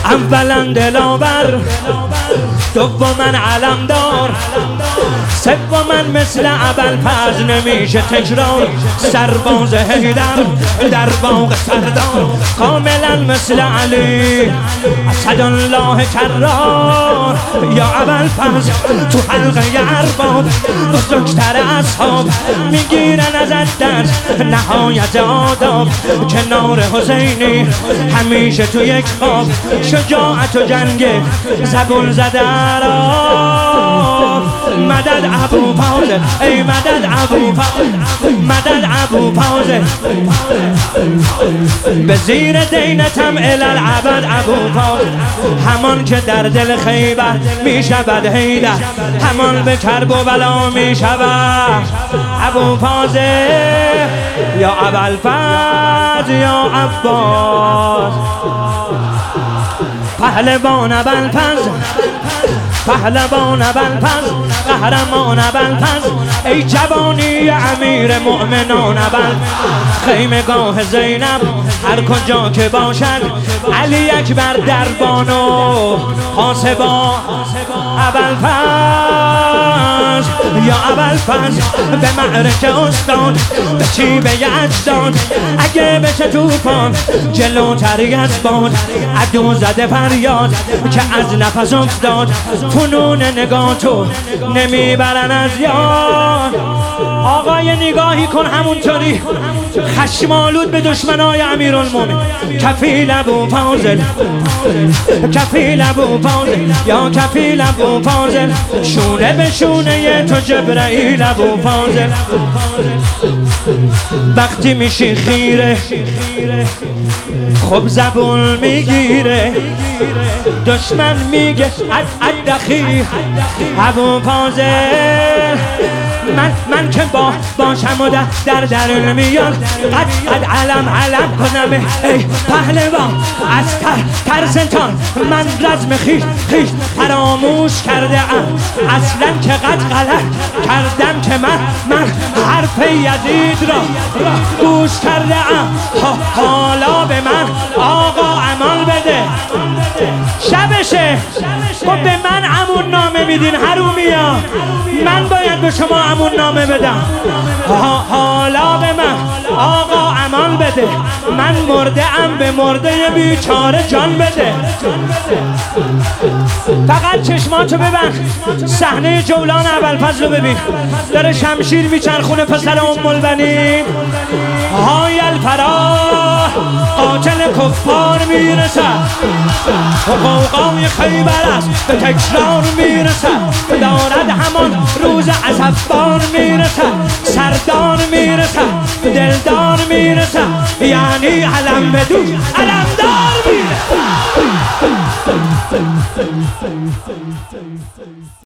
اولا دلاور، دوما علمدار، سوما مثل ابوالفضل نمیشه تکرار. سرباز حیدر در باغ سردار، کاملا مثل علی اسدالله کرار. یا ابوالفضل تو حلقه ارباب، بزرگتر اصحاب میگیرن ازت در نهایت آداب. کنار حسینی همیشه تو یک خواب، شجاعت و جنگ زبون زده را. مدد ابوالفضل، ای مدد ابوالفضل، مدد ابوالفضل. به زیر دینتم الالعبد ابوالفضل، همان که در دل خیبر می شود حیدر، همان به کرب و بلا می شود ابوالفضل. یا ابوالفضل یا عباس، پهلوان ابوالفضل، پهلوان ابوالفضل، قهرمان ابوالفضل. ای جوانی امیر مؤمنان ابوالفضل، خیمگاه زینب هر کجا که باشد، علی اکبر دربان و حاسبا ابوالفضل. یا ابوالفضل به معرکه استاد، به چی به اجداد، اگه بشه توفان جلوتری از باد. عدو زده فریاد که از نفس افتاد، فنون نگاه تو نمیبرن از یاد. آقای نگاهی کن همونطوری خشمالود به دشمنای امیرالمومنین. کفیل ابوالفضل، کفیل ابوالفضل، یا کفیل ابوالفضل. شونه به شونه تو جبرائیل ابوالفضل. وقتی میشی خیره خب زبون میگیره، دشمن میگه ادخی ابوالفضل. من که باشم و در درون میان، قد علم کنم ای پهلوان. از ترسنتان من رزم خیش فراموش کرده ام، اصلا که قد غلط کردم که من حرف یزید را گوش کرده ام. حالا به من آقا امان بده، شبشه. خب به من امون نامه میدین حرومیا، من باید به شما امون نامه بدم. حالا به من آقا امان بده، من مرده ام، به مرده بیچاره جان بده. فقط چشماتو ببند، صحنه جولان ابوالفضل رو ببین، داره شمشیر میچرخونه پسر ام البنین. های الفرح قاتل کفار میرسد، قوقای خیبر است به تکرار میرسد. دارد همان روز اسفبار میرسد، سردار میرسد، دلدار میرسد، یعنی علم بدو علمدار میرسد.